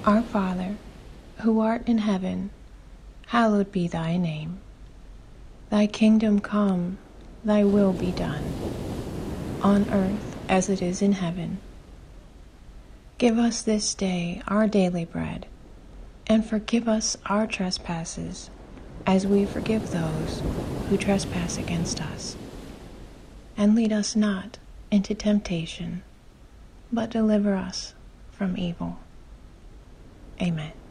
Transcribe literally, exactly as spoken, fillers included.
Our Father, who art in heaven, hallowed be thy name. Thy kingdom come, thy will be done, on earth as it is in heaven. Give us this day our daily bread, and forgive us our trespasses, as we forgive those who trespass against us. And lead us not into temptation, but deliver us from evil. Amen.